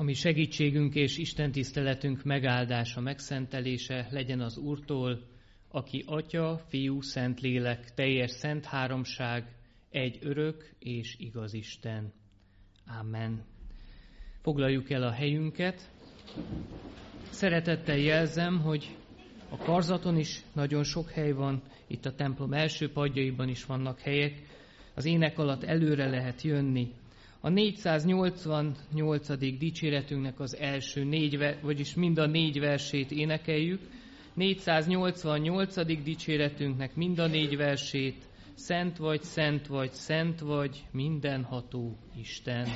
mi segítségünk és istentiszteletünk megáldása, megszentelése legyen az Úrtól, aki Atya, Fiú, Szentlélek, teljes szent háromság, egy örök és igaz Isten. Ámen. Foglaljuk el a helyünket. Szeretettel jelzem, hogy a karzaton is nagyon sok hely van, itt a templom első padjaiban is vannak helyek, az ének alatt előre lehet jönni. A 488. dicséretünknek az első vagyis mind a 4 versét énekeljük. 488. dicséretünknek mind a 4 versét, Szent vagy, szent vagy, szent vagy, mindenható Isten.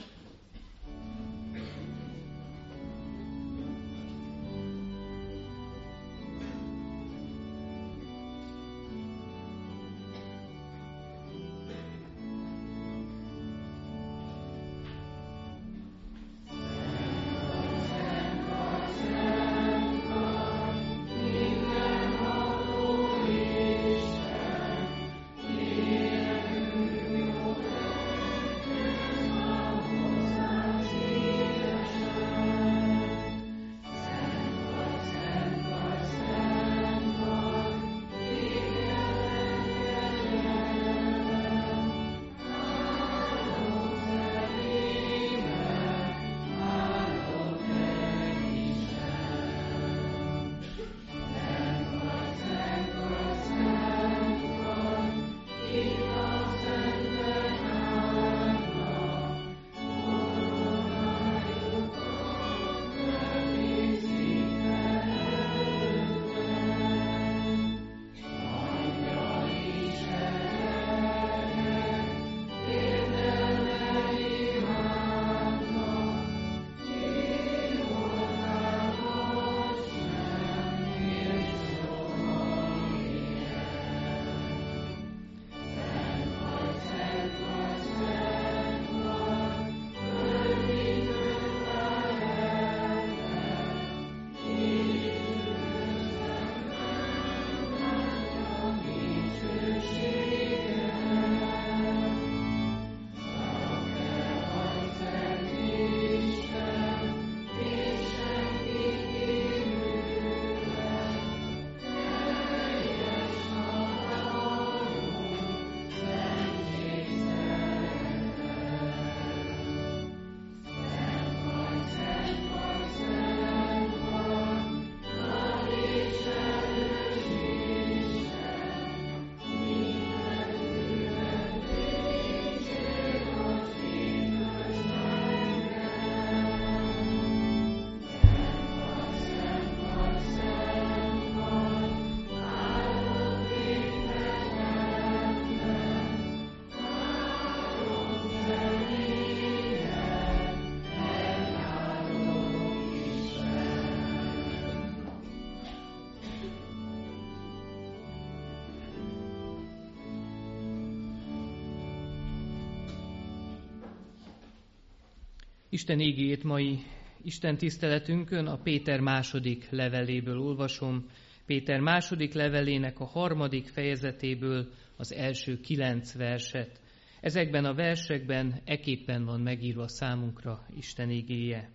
Isten igéjét mai Isten tiszteletünkön a Péter második leveléből olvasom. Péter második levelének a 3. fejezetéből az első 9 verset. Ezekben a versekben eképpen van megírva számunkra Isten igéje.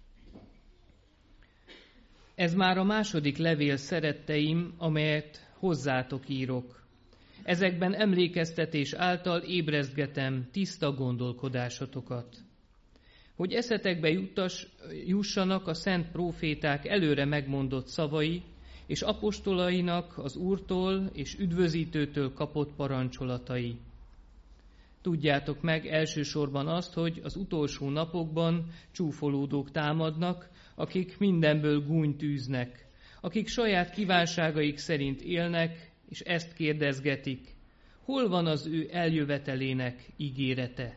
Ez már a második levél, szeretteim, amelyet hozzátok írok. Ezekben emlékeztetés által ébrezgetem tiszta gondolkodásotokat, hogy eszetekbe jussanak a szent próféták előre megmondott szavai, és apostolainak az Úrtól és üdvözítőtől kapott parancsolatai. Tudjátok meg elsősorban azt, hogy az utolsó napokban csúfolódók támadnak, akik mindenből gúnyt űznek, akik saját kívánságaik szerint élnek, és ezt kérdezgetik, hol van az ő eljövetelének ígérete?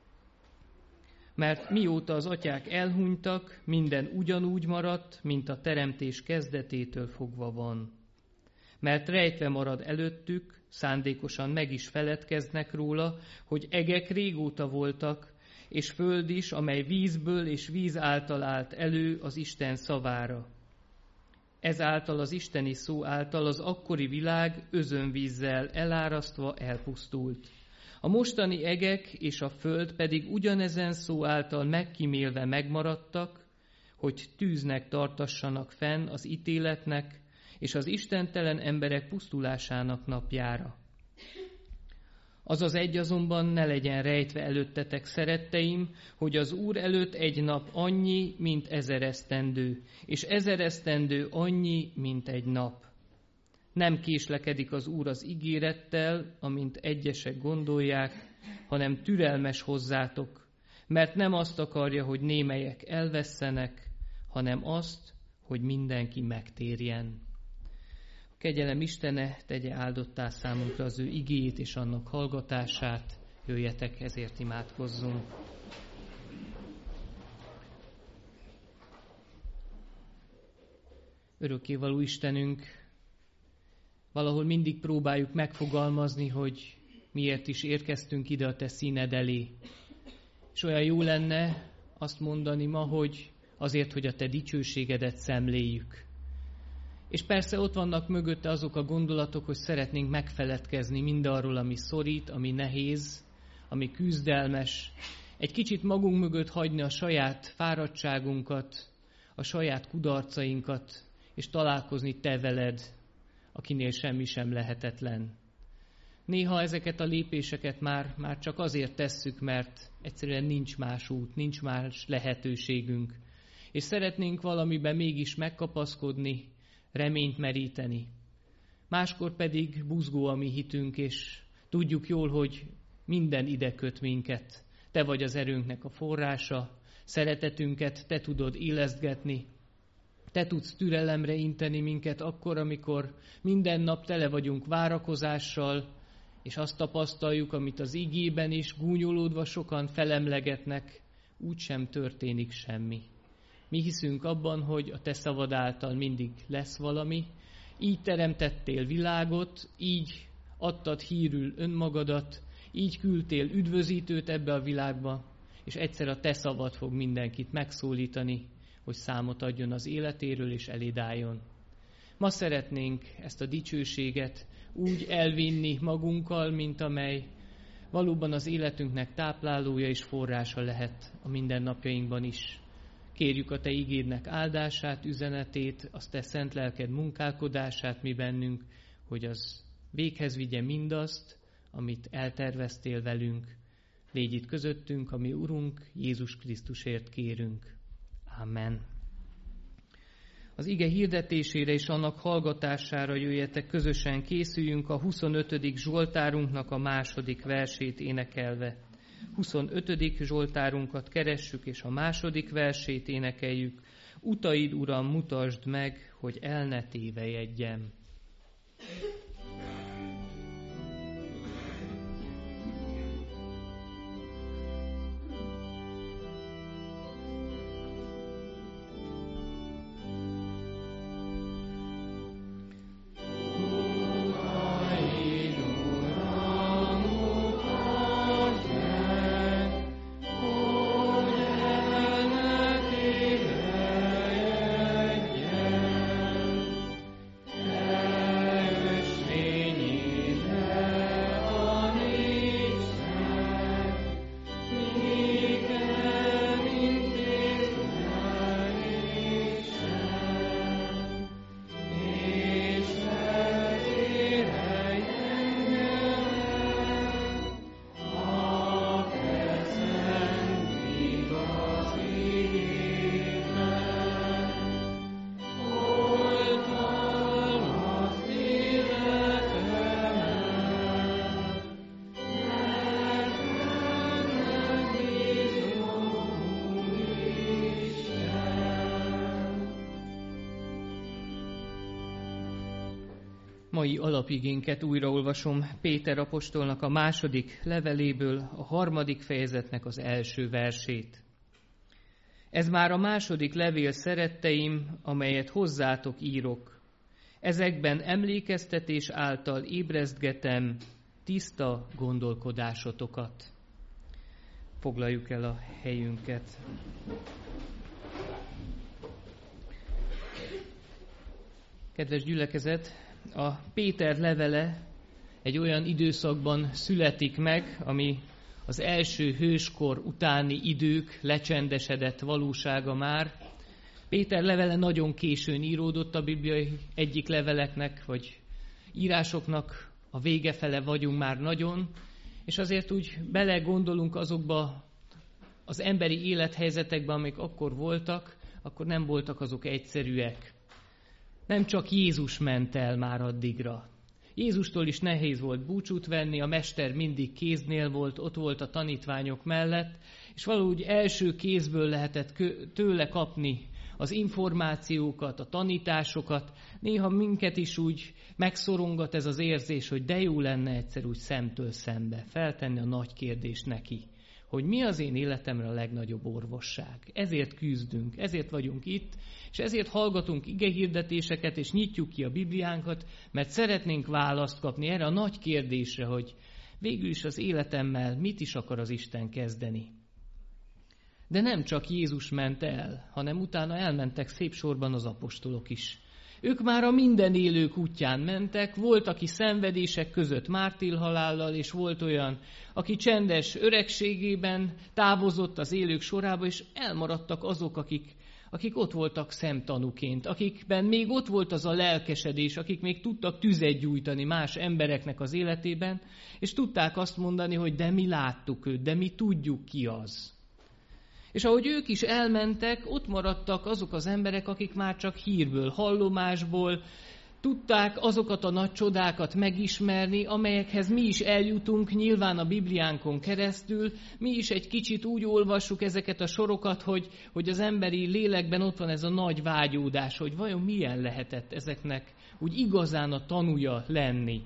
Mert mióta az atyák elhunytak, minden ugyanúgy maradt, mint a teremtés kezdetétől fogva van. Mert rejtve marad előttük, szándékosan meg is feledkeznek róla, hogy egek régóta voltak, és föld is, amely vízből és víz által állt elő az Isten szavára. Ezáltal az isteni szó által az akkori világ özönvízzel elárasztva elpusztult. A mostani egek és a föld pedig ugyanezen szó által megkímélve megmaradtak, hogy tűznek tartassanak fenn az ítéletnek és az istentelen emberek pusztulásának napjára. Az az egy azonban ne legyen rejtve előttetek, szeretteim, hogy az Úr előtt egy nap annyi, mint 1000 esztendő, és 1000 esztendő annyi, mint egy nap. Nem késlekedik az Úr az ígérettel, amint egyesek gondolják, hanem türelmes hozzátok, mert nem azt akarja, hogy némelyek elvesszenek, hanem azt, hogy mindenki megtérjen. A kegyelem Istene tegye áldottá számunkra az ő igéjét és annak hallgatását. Jöjjetek, ezért imádkozzunk. Örökkévaló Istenünk, valahol mindig próbáljuk megfogalmazni, hogy miért is érkeztünk ide a te színed elé. És olyan jó lenne azt mondani ma, hogy azért, hogy a te dicsőségedet szemléljük. És persze ott vannak mögötte azok a gondolatok, hogy szeretnénk megfeledkezni mindarról, ami szorít, ami nehéz, ami küzdelmes. Egy kicsit magunk mögött hagyni a saját fáradtságunkat, a saját kudarcainkat, és találkozni te veled, akinél semmi sem lehetetlen. Néha ezeket a lépéseket már csak azért tesszük, mert egyszerűen nincs más út, nincs más lehetőségünk. És szeretnénk valamiben mégis megkapaszkodni, reményt meríteni. Máskor pedig buzgó a mi hitünk, és tudjuk jól, hogy minden ide köt minket. Te vagy az erőnknek a forrása, szeretetünket te tudod élesztgetni, te tudsz türelemre inteni minket akkor, amikor minden nap tele vagyunk várakozással, és azt tapasztaljuk, amit az igében is gúnyolódva sokan felemlegetnek, úgysem történik semmi. Mi hiszünk abban, hogy a te szavad által mindig lesz valami, így teremtettél világot, így adtad hírül önmagadat, így küldtél üdvözítőt ebbe a világba, és egyszer a te szavad fog mindenkit megszólítani, hogy számot adjon az életéről és eléd álljon. Ma szeretnénk ezt a dicsőséget úgy elvinni magunkkal, mint amely valóban az életünknek táplálója és forrása lehet a mindennapjainkban is. Kérjük a te igédnek áldását, üzenetét, az te szent lelked munkálkodását mi bennünk, hogy az véghez vigye mindazt, amit elterveztél velünk. Légy itt közöttünk, a mi Urunk, Jézus Krisztusért kérünk. Amen. Az ige hirdetésére és annak hallgatására jöjjetek, közösen készüljünk a 25. Zsoltárunknak a második versét énekelve. 25. Zsoltárunkat keressük, és a második versét énekeljük. Utaid, Uram, mutasd meg, hogy el ne tévejedjem. Mai alapigénket újraolvasom Péter apostolnak a második leveléből, a 3. fejezetnek az első versét. Ez már a második levél, szeretteim, amelyet hozzátok írok. Ezekben emlékeztetés által ébresztgetem tiszta gondolkodásotokat. Foglaljuk el a helyünket. Kedves gyülekezet, a Péter levele egy olyan időszakban születik meg, ami az első hőskor utáni idők lecsendesedett valósága már. Péter levele nagyon későn íródott, a bibliai egyik leveleknek, vagy írásoknak a vége fele vagyunk már nagyon, és azért úgy belegondolunk azokba az emberi élethelyzetekben, amik akkor voltak, akkor nem voltak azok egyszerűek. Nem csak Jézus ment el már addigra. Jézustól is nehéz volt búcsút venni, a mester mindig kéznél volt, ott volt a tanítványok mellett, és valahogy első kézből lehetett tőle kapni az információkat, a tanításokat. Néha minket is úgy megszorongat ez az érzés, hogy de jó lenne egyszer úgy szemtől szembe feltenni a nagy kérdést neki, hogy mi az én életemre a legnagyobb orvosság. Ezért küzdünk, ezért vagyunk itt, és ezért hallgatunk igehirdetéseket, és nyitjuk ki a Bibliánkat, mert szeretnénk választ kapni erre a nagy kérdésre, hogy végül is az életemmel mit is akar az Isten kezdeni. De nem csak Jézus ment el, hanem utána elmentek szép sorban az apostolok is. Ők már a minden élők útján mentek, volt, aki szenvedések között mártírhalállal, és volt olyan, aki csendes öregségében távozott az élők sorába, és elmaradtak azok, akik ott voltak szemtanúként, akikben még ott volt az a lelkesedés, akik még tudtak tüzet gyújtani más embereknek az életében, és tudták azt mondani, hogy de mi láttuk őt, de mi tudjuk ki az. És ahogy ők is elmentek, ott maradtak azok az emberek, akik már csak hírből, hallomásból tudták azokat a nagy csodákat megismerni, amelyekhez mi is eljutunk nyilván a Bibliánkon keresztül. Mi is egy kicsit úgy olvassuk ezeket a sorokat, hogy az emberi lélekben ott van ez a nagy vágyódás, hogy vajon milyen lehetett ezeknek úgy igazán a tanúja lenni.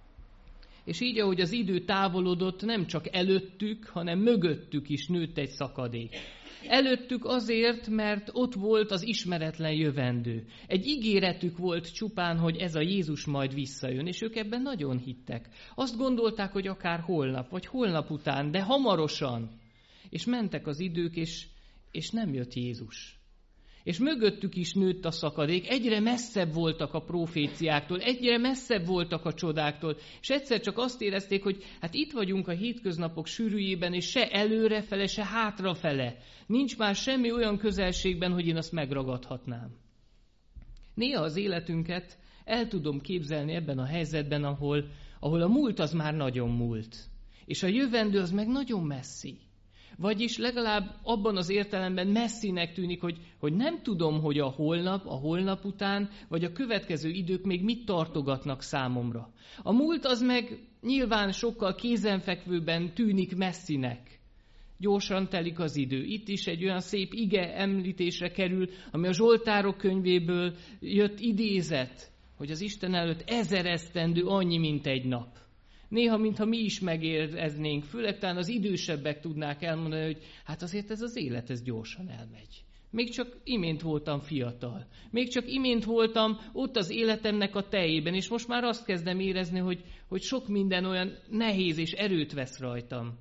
És így, ahogy az idő távolodott, nem csak előttük, hanem mögöttük is nőtt egy szakadék. Előttük azért, mert ott volt az ismeretlen jövendő. Egy ígéretük volt csupán, hogy ez a Jézus majd visszajön, és ők ebben nagyon hittek. Azt gondolták, hogy akár holnap, vagy holnap után, de hamarosan. És mentek az idők, és nem jött Jézus. És mögöttük is nőtt a szakadék, egyre messzebb voltak a proféciáktól, egyre messzebb voltak a csodáktól, és egyszer csak azt érezték, hogy hát itt vagyunk a hétköznapok sűrűjében, és se előrefele, se hátrafele. Nincs már semmi olyan közelségben, hogy én azt megragadhatnám. Néha az életünket el tudom képzelni ebben a helyzetben, ahol a múlt az már nagyon múlt, és a jövendő az meg nagyon messzi. Vagyis legalább abban az értelemben messzinek tűnik, hogy nem tudom, hogy a holnap után, vagy a következő idők még mit tartogatnak számomra. A múlt az meg nyilván sokkal kézenfekvőbben tűnik messzinek. Gyorsan telik az idő. Itt is egy olyan szép ige említésre kerül, ami a Zsoltárok könyvéből jött idézet, hogy az Isten előtt 1000 esztendő annyi, mint egy nap. Néha, mintha mi is megéreznénk, főleg talán az idősebbek tudnák elmondani, hogy hát azért ez az élet, ez gyorsan elmegy. Még csak imént voltam fiatal. Még csak imént voltam ott az életemnek a teljében, és most már azt kezdem érezni, hogy sok minden olyan nehéz és erőt vesz rajtam.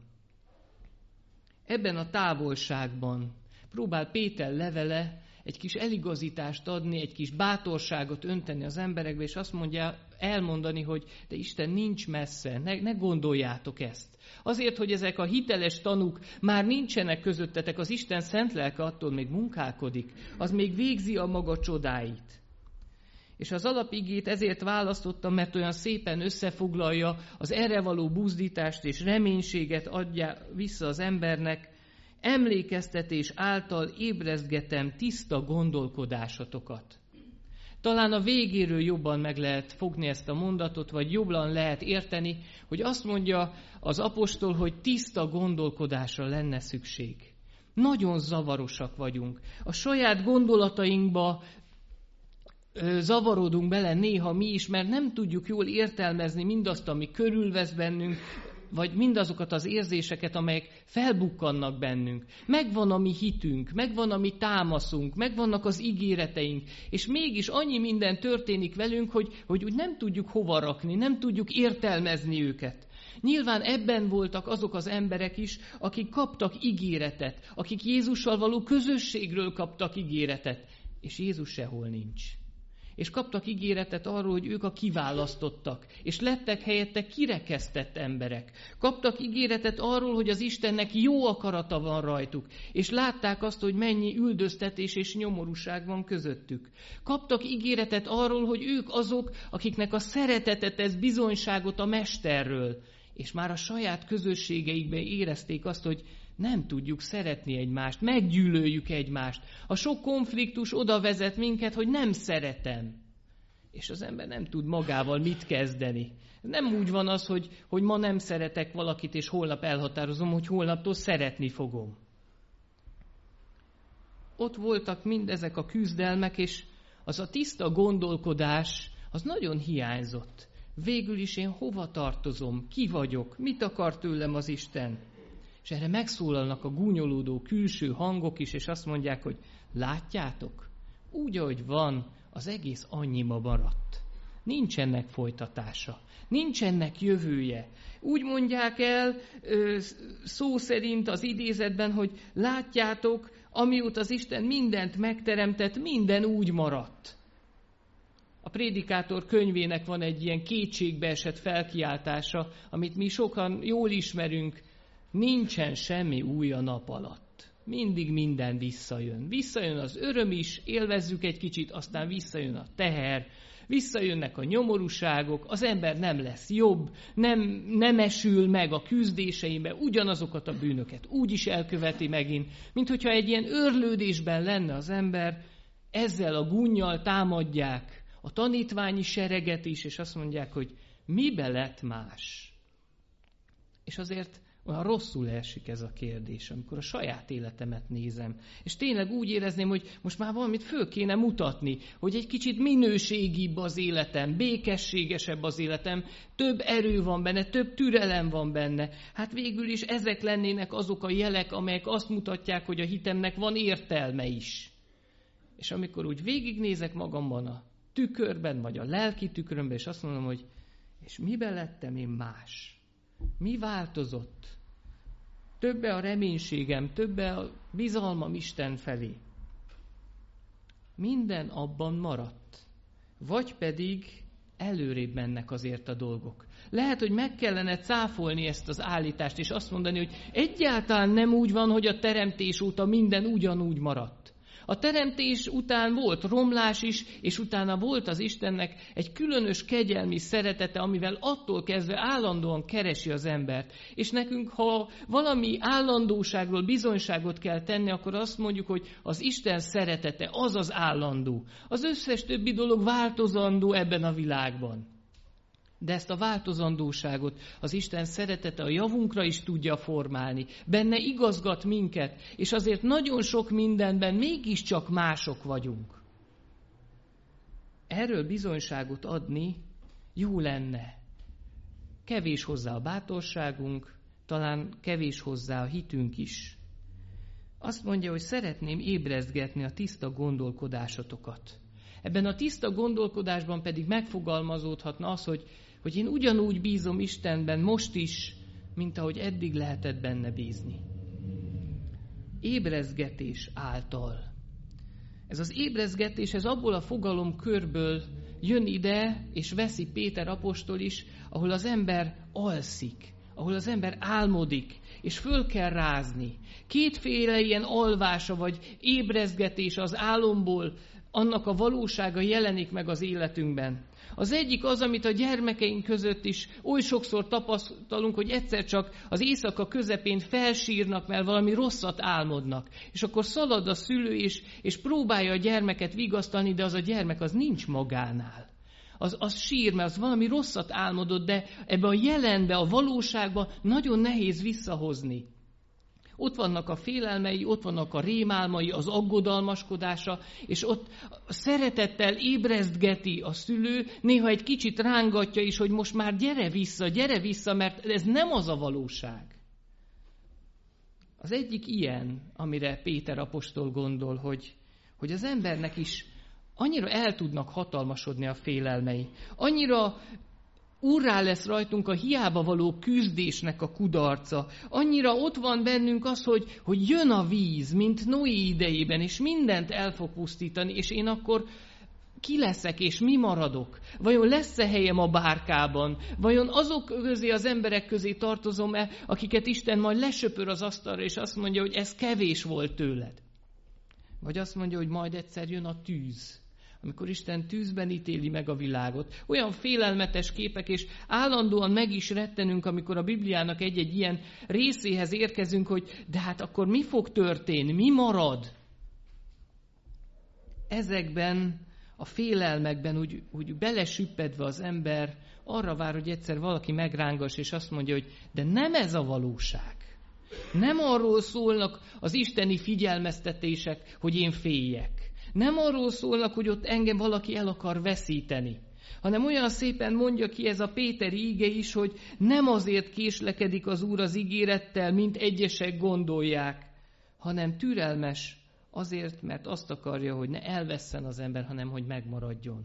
Ebben a távolságban próbál Péter levele egy kis eligazítást adni, egy kis bátorságot önteni az emberekbe, és azt mondja, elmondani, hogy de Isten nincs messze, ne gondoljátok ezt. Azért, hogy ezek a hiteles tanúk már nincsenek közöttetek, az Isten szent lelke attól még munkálkodik, az még végzi a maga csodáit. És az alapigét ezért választottam, mert olyan szépen összefoglalja, az erre való buzdítást és reménységet adja vissza az embernek. Emlékeztetés által ébrezgetem tiszta gondolkodásatokat. Talán a végéről jobban meg lehet fogni ezt a mondatot, vagy jobban lehet érteni, hogy azt mondja az apostol, hogy tiszta gondolkodásra lenne szükség. Nagyon zavarosak vagyunk. A saját gondolatainkba zavarodunk bele néha mi is, mert nem tudjuk jól értelmezni mindazt, ami körülvesz bennünk, vagy mindazokat az érzéseket, amelyek felbukkannak bennünk. Megvan a mi hitünk, megvan a mi támaszunk, megvannak az ígéreteink, és mégis annyi minden történik velünk, hogy úgy nem tudjuk hova rakni, nem tudjuk értelmezni őket. Nyilván ebben voltak azok az emberek is, akik kaptak ígéretet, akik Jézussal való közösségről kaptak ígéretet, és Jézus sehol nincs. és kaptak ígéretet arról, hogy ők a kiválasztottak, és lettek helyette kirekesztett emberek. Kaptak ígéretet arról, hogy az Istennek jó akarata van rajtuk, és látták azt, hogy mennyi üldöztetés és nyomorúság van közöttük. Kaptak ígéretet arról, hogy ők azok, akiknek a szeretete tesz bizonyságot a Mesterről, és már a saját közösségeikben érezték azt, hogy nem tudjuk szeretni egymást, meggyűlöljük egymást. A sok konfliktus oda vezet minket, hogy nem szeretem. És az ember nem tud magával mit kezdeni. Nem úgy van az, hogy ma nem szeretek valakit, és holnap elhatározom, hogy holnaptól szeretni fogom. Ott voltak mindezek a küzdelmek, és az a tiszta gondolkodás, az nagyon hiányzott. Végül is én hova tartozom, ki vagyok, mit akar tőlem az Isten? És erre megszólalnak a gúnyolódó külső hangok is, és azt mondják, hogy látjátok, úgy, ahogy van, az egész annyiba maradt. Nincs ennek folytatása, nincs ennek jövője. Úgy mondják el szó szerint az idézetben, hogy látjátok, amióta az Isten mindent megteremtett, minden úgy maradt. A Prédikátor könyvének van egy ilyen kétségbeesett felkiáltása, amit mi sokan jól ismerünk. Nincsen semmi új a nap alatt. Mindig minden visszajön. Visszajön az öröm is, élvezzük egy kicsit, aztán visszajön a teher, visszajönnek a nyomorúságok, az ember nem lesz jobb, nem esül meg a küzdéseimbe, ugyanazokat a bűnöket úgy is elköveti megint, mint hogyha egy ilyen őrlődésben lenne az ember, ezzel a gúnnyal támadják a tanítványi sereget is, és azt mondják, hogy mibe lett más? És azért olyan rosszul esik ez a kérdés, amikor a saját életemet nézem. És tényleg úgy érezném, hogy most már valamit föl kéne mutatni, hogy egy kicsit minőségibb az életem, békességesebb az életem, több erő van benne, több türelem van benne. Hát végül is ezek lennének azok a jelek, amelyek azt mutatják, hogy a hitemnek van értelme is. És amikor úgy végignézek magamban a tükörben, vagy a lelki tükrömben, és azt mondom, hogy és miben lettem én más? Mi változott? Többe a reménységem, többe a bizalmam Isten felé. Minden abban maradt. Vagy pedig előrébb mennek azért a dolgok. Lehet, hogy meg kellene cáfolni ezt az állítást, és azt mondani, hogy egyáltalán nem úgy van, hogy a teremtés óta minden ugyanúgy maradt. A teremtés után volt romlás is, és utána volt az Istennek egy különös kegyelmi szeretete, amivel attól kezdve állandóan keresi az embert. És nekünk, ha valami állandóságról bizonyságot kell tenni, akkor azt mondjuk, hogy az Isten szeretete az az állandó. Az összes többi dolog változandó ebben a világban. De ezt a változandóságot az Isten szeretete a javunkra is tudja formálni. Benne igazgat minket, és azért nagyon sok mindenben mégiscsak mások vagyunk. Erről bizonyságot adni jó lenne. Kevés hozzá a bátorságunk, talán kevés hozzá a hitünk is. Azt mondja, hogy szeretném ébrezgetni a tiszta gondolkodásotokat. Ebben a tiszta gondolkodásban pedig megfogalmazódhatna az, hogy én ugyanúgy bízom Istenben most is, mint ahogy eddig lehetett benne bízni. Ébrezgetés által. Ez az ébrezgetés, ez abból a fogalomkörből jön ide, és veszi Péter apostol is, ahol az ember alszik, ahol az ember álmodik, és föl kell rázni. Kétféle ilyen alvása vagy ébrezgetés az álomból, annak a valósága jelenik meg az életünkben. Az egyik az, amit a gyermekeink között is oly sokszor tapasztalunk, hogy egyszer csak az éjszaka közepén felsírnak, mert valami rosszat álmodnak. És akkor szalad a szülő és próbálja a gyermeket vigasztalni, de az a gyermek az nincs magánál. Az sír, mert az valami rosszat álmodott, de ebbe a jelenbe, a valóságba nagyon nehéz visszahozni. Ott vannak a félelmei, ott vannak a rémálmai, az aggodalmaskodása, és ott szeretettel ébreztgeti a szülő, néha egy kicsit rángatja is, hogy most már gyere vissza, mert ez nem az a valóság. Az egyik ilyen, amire Péter apostol gondol, hogy az embernek is annyira el tudnak hatalmasodni a félelmei, annyira úrrá lesz rajtunk a hiába való küzdésnek a kudarca. Annyira ott van bennünk az, hogy jön a víz, mint Noé idejében, és mindent el fog pusztítani, és én akkor ki leszek és mi maradok? Vajon lesz-e helyem a bárkában? Vajon azok közé, az emberek közé tartozom-e, akiket Isten majd lesöpör az asztalra, és azt mondja, hogy ez kevés volt tőled? Vagy azt mondja, hogy majd egyszer jön a tűz, amikor Isten tűzben ítéli meg a világot. Olyan félelmetes képek, és állandóan meg is rettenünk, amikor a Bibliának egy-egy ilyen részéhez érkezünk, hogy de hát akkor mi fog történni, mi marad? Ezekben a félelmekben úgy belesüppedve az ember arra vár, hogy egyszer valaki megrángas, és azt mondja, hogy de nem ez a valóság. Nem arról szólnak az isteni figyelmeztetések, hogy én féljek. Nem arról szólnak, hogy ott engem valaki el akar veszíteni. Hanem olyan szépen mondja ki ez a Péteri íge is, hogy nem azért késlekedik az Úr az ígérettel, mint egyesek gondolják, hanem türelmes azért, mert azt akarja, hogy ne elvesszen az ember, hanem hogy megmaradjon.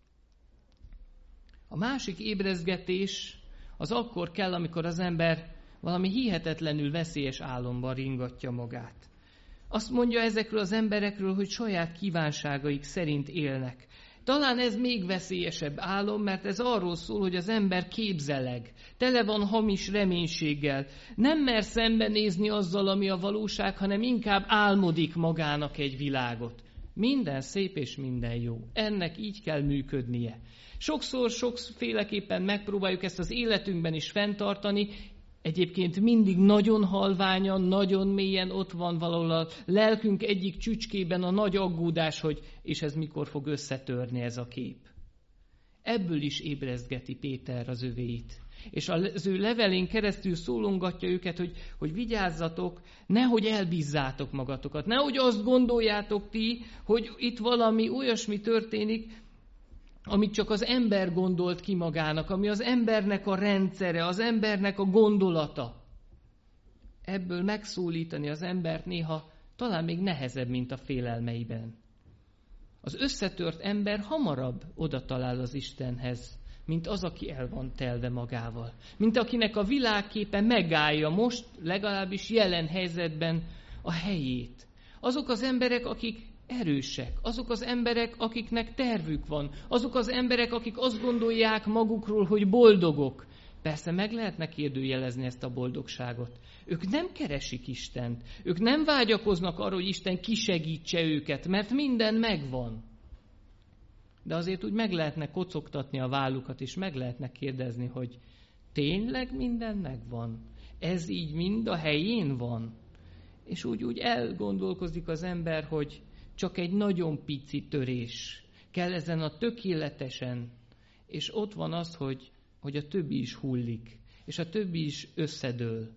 A másik ébrezgetés az akkor kell, amikor az ember valami hihetetlenül veszélyes álomban ringatja magát. Azt mondja ezekről az emberekről, hogy saját kívánságaik szerint élnek. Talán ez még veszélyesebb álom, mert ez arról szól, hogy az ember képzeleg, tele van hamis reménységgel, nem mer szembenézni azzal, ami a valóság, hanem inkább álmodik magának egy világot. Minden szép és minden jó. Ennek így kell működnie. Sokszor, sokféleképpen megpróbáljuk ezt az életünkben is fenntartani, egyébként mindig nagyon halványan, nagyon mélyen ott van valahol a lelkünk egyik csücskében a nagy aggódás, hogy és ez mikor fog összetörni ez a kép. Ebből is ébrezgeti Péter az övéit. És az ő levelén keresztül szólongatja őket, hogy vigyázzatok, nehogy elbízzátok magatokat. Nehogy azt gondoljátok ti, hogy itt valami olyasmi történik, amit csak az ember gondolt ki magának, ami az embernek a rendszere, az embernek a gondolata. Ebből megszólítani az embert néha talán még nehezebb, mint a félelmeiben. Az összetört ember hamarabb oda talál az Istenhez, mint az, aki el van telve magával. Mint akinek a világképe megállja most, legalábbis jelen helyzetben a helyét. Azok az emberek, akik erősek, azok az emberek, akiknek tervük van, azok az emberek, akik azt gondolják magukról, hogy boldogok. Persze meg lehetne kérdőjelezni ezt a boldogságot. Ők nem keresik Istent, ők nem vágyakoznak arra, hogy Isten kisegítse őket, mert minden megvan. De azért úgy meg lehetne kocogtatni a vállukat, és meg lehetne kérdezni, hogy tényleg minden megvan? Ez így mind a helyén van? És úgy elgondolkozik az ember, hogy csak egy nagyon pici törés kell ezen a tökéletesen, és ott van az, hogy a többi is hullik, és a többi is összedől.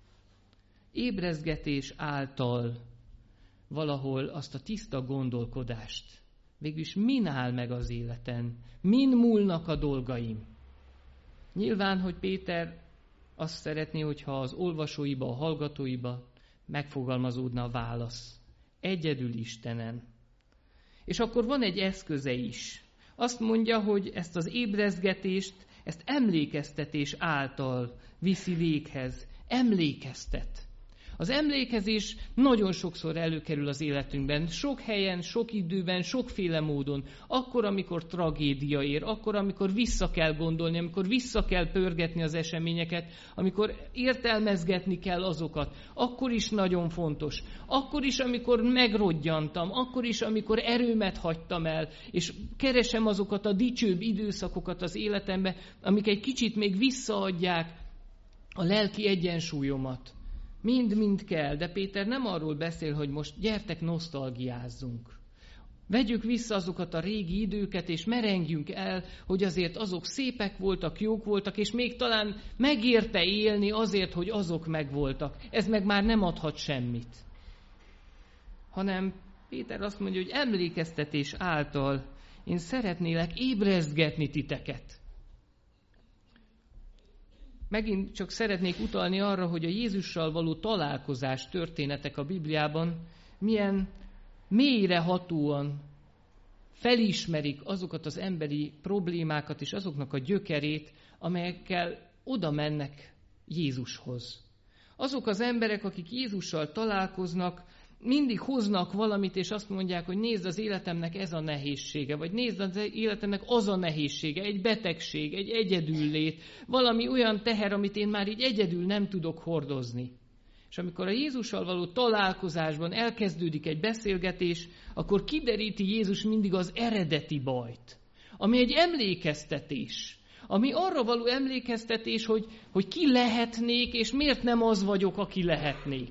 Ébrezgetés által valahol azt a tiszta gondolkodást, végülis min áll meg az életen, min múlnak a dolgaim. Nyilván, hogy Péter azt szeretné, hogyha az olvasóiba, a hallgatóiba megfogalmazódna a válasz. Egyedül Istenen. És akkor van egy eszköze is. Azt mondja, hogy ezt az ébrezgetést, ezt emlékeztetés által viszi véghez. Emlékeztet. Az emlékezés nagyon sokszor előkerül az életünkben, sok helyen, sok időben, sokféle módon. Akkor, amikor tragédia ér, akkor, amikor vissza kell gondolni, amikor vissza kell pörgetni az eseményeket, amikor értelmezgetni kell azokat, akkor is nagyon fontos. Akkor is, amikor megrodjantam, akkor is, amikor erőmet hagytam el, és keresem azokat a dicsőbb időszakokat az életembe, amik egy kicsit még visszaadják a lelki egyensúlyomat. Mind kell, de Péter nem arról beszél, hogy most gyertek, nosztalgiázzunk. Vegyük vissza azokat a régi időket, és merengjünk el, hogy azért azok szépek voltak, jók voltak, és még talán megérte élni azért, hogy azok megvoltak. Ez meg már nem adhat semmit. Hanem Péter azt mondja, hogy emlékeztetés által én szeretnélek ébrezgetni titeket. Megint csak szeretnék utalni arra, hogy a Jézussal való találkozás történetek a Bibliában milyen mélyrehatóan felismerik azokat az emberi problémákat és azoknak a gyökerét, amelyekkel oda mennek Jézushoz. Azok az emberek, akik Jézussal találkoznak, mindig hoznak valamit, és azt mondják, hogy nézd, az életemnek ez a nehézsége, vagy nézd, az életemnek az a nehézsége, egy betegség, egy egyedüllét, valami olyan teher, amit én már így egyedül nem tudok hordozni. És amikor a Jézussal való találkozásban elkezdődik egy beszélgetés, akkor kideríti Jézus mindig az eredeti bajt, ami egy emlékeztetés, ami arra való emlékeztetés, hogy ki lehetnék, és miért nem az vagyok, aki lehetnék.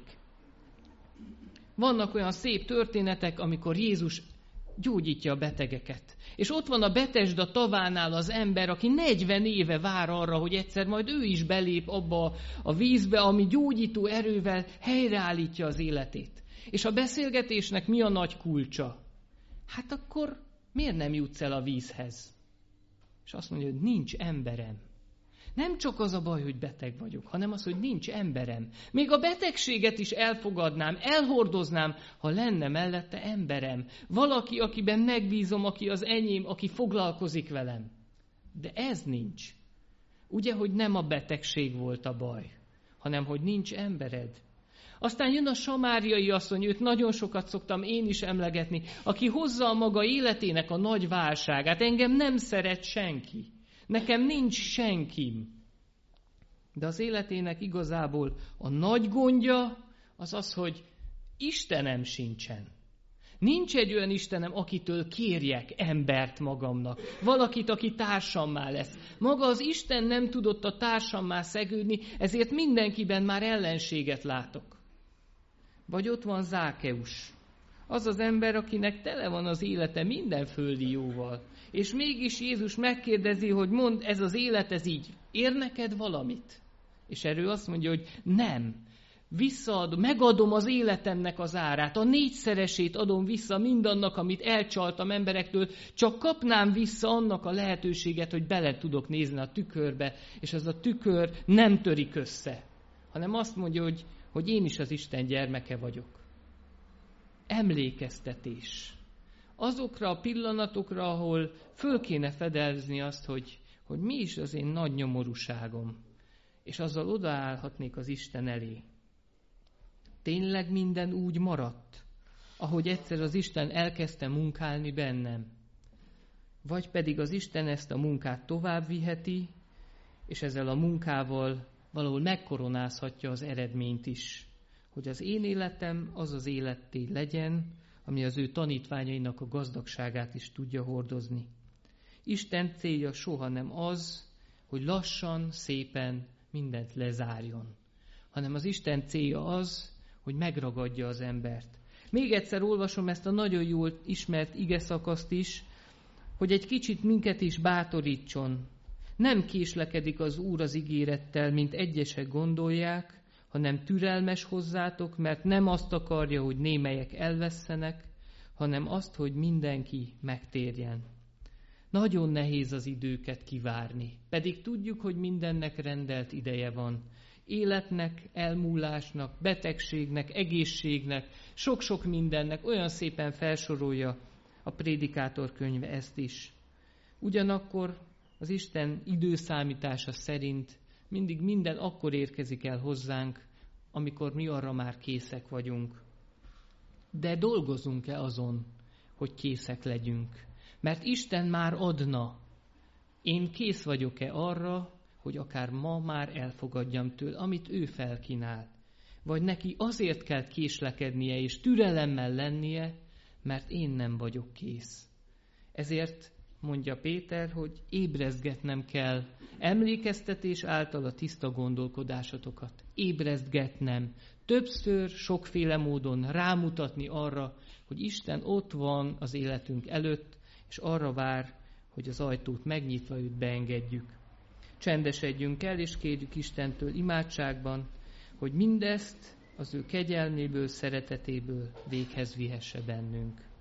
Vannak olyan szép történetek, amikor Jézus gyógyítja a betegeket. És ott van a Betesda tavánál az ember, aki 40 éve vár arra, hogy egyszer majd ő is belép abba a vízbe, ami gyógyító erővel helyreállítja az életét. És a beszélgetésnek mi a nagy kulcsa? Hát akkor miért nem jutsz el a vízhez? És azt mondja, hogy nincs emberem. Nem csak az a baj, hogy beteg vagyok, hanem az, hogy nincs emberem. Még a betegséget is elfogadnám, elhordoznám, ha lenne mellette emberem. Valaki, akiben megbízom, aki az enyém, aki foglalkozik velem. De ez nincs. Ugye, hogy nem a betegség volt a baj, hanem hogy nincs embered. Aztán jön a samáriai asszony, őt nagyon sokat szoktam én is emlegetni, aki hozza a maga életének a nagy válságát. Engem nem szeret senki. Nekem nincs senkim. De az életének igazából a nagy gondja az az, hogy Istenem sincsen. Nincs egy olyan Istenem, akitől kérjek embert magamnak. Valakit, aki társammá lesz. Maga az Isten nem tudott a társammá szegődni, ezért mindenkiben már ellenséget látok. Vagy ott van Zákeus. Az az ember, akinek tele van az élete minden földi jóval. És mégis Jézus megkérdezi, hogy mondd, ez az élet, ez így ér neked valamit? És erről azt mondja, hogy nem. Megadom az életemnek az árát, a 4-szeresét adom vissza mindannak, amit elcsaltam emberektől, csak kapnám vissza annak a lehetőséget, hogy bele tudok nézni a tükörbe, és az a tükör nem törik össze, hanem azt mondja, hogy én is az Isten gyermeke vagyok. Emlékeztetés. Azokra a pillanatokra, ahol föl kéne fedezni azt, hogy mi is az én nagy nyomorúságom, és azzal odaállhatnék az Isten elé. Tényleg minden úgy maradt, ahogy egyszer az Isten elkezdte munkálni bennem? Vagy pedig az Isten ezt a munkát tovább viheti, és ezzel a munkával valahol megkoronázhatja az eredményt is, hogy az én életem az az életté legyen, ami az ő tanítványainak a gazdagságát is tudja hordozni. Isten célja soha nem az, hogy lassan, szépen mindent lezárjon, hanem az Isten célja az, hogy megragadja az embert. Még egyszer olvasom ezt a nagyon jól ismert igeszakaszt is, hogy egy kicsit minket is bátorítson. Nem késlekedik az Úr az ígérettel, mint egyesek gondolják, hanem türelmes hozzátok, mert nem azt akarja, hogy némelyek elvesszenek, hanem azt, hogy mindenki megtérjen. Nagyon nehéz az időket kivárni, pedig tudjuk, hogy mindennek rendelt ideje van. Életnek, elmúlásnak, betegségnek, egészségnek, sok-sok mindennek, olyan szépen felsorolja a Prédikátor könyve ezt is. Ugyanakkor az Isten időszámítása szerint mindig minden akkor érkezik el hozzánk, amikor mi arra már készek vagyunk. De dolgozunk-e azon, hogy készek legyünk? Mert Isten már adna. Én kész vagyok-e arra, hogy akár ma már elfogadjam tőle, amit ő felkínál? Vagy neki azért kell késlekednie és türelemmel lennie, mert én nem vagyok kész. Ezért mondja Péter, hogy ébrezgetnem kell, emlékeztetés által a tiszta gondolkodásotokat. Ébrezgetnem. Többször, sokféle módon rámutatni arra, hogy Isten ott van az életünk előtt, és arra vár, hogy az ajtót megnyitva őt beengedjük. Csendesedjünk el, és kérjük Istentől imádságban, hogy mindezt az ő kegyelméből, szeretetéből véghez vihesse bennünk.